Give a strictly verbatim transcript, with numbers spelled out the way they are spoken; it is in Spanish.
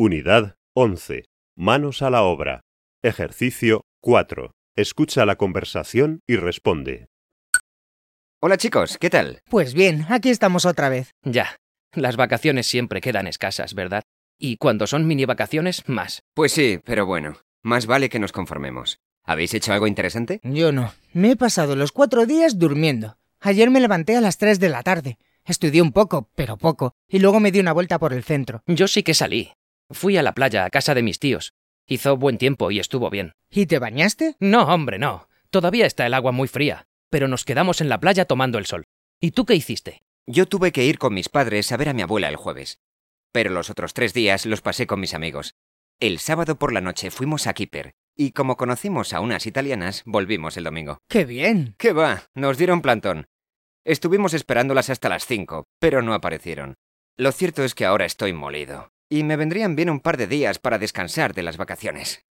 Unidad once. Manos a la obra. Ejercicio cuatro. Escucha la conversación y responde. Hola chicos, ¿qué tal? Pues bien, aquí estamos otra vez. Ya, las vacaciones siempre quedan escasas, ¿verdad? Y cuando son mini vacaciones, más. Pues sí, pero bueno, más vale que nos conformemos. ¿Habéis hecho algo interesante? Yo no. Me he pasado los cuatro días durmiendo. Ayer me levanté a las tres de la tarde. Estudié un poco, pero poco, y luego me di una vuelta por el centro. Yo sí que salí. Fui a la playa, a casa de mis tíos. Hizo buen tiempo y estuvo bien. ¿Y te bañaste? No, hombre, no. Todavía está el agua muy fría, pero nos quedamos en la playa tomando el sol. ¿Y tú qué hiciste? Yo tuve que ir con mis padres a ver a mi abuela el jueves. Pero los otros tres días los pasé con mis amigos. El sábado por la noche fuimos a Kiper, y como conocimos a unas italianas, volvimos el domingo. ¡Qué bien! ¿Qué va? Nos dieron plantón. Estuvimos esperándolas hasta las cinco, pero no aparecieron. Lo cierto es que ahora estoy molido, y me vendrían bien un par de días para descansar de las vacaciones.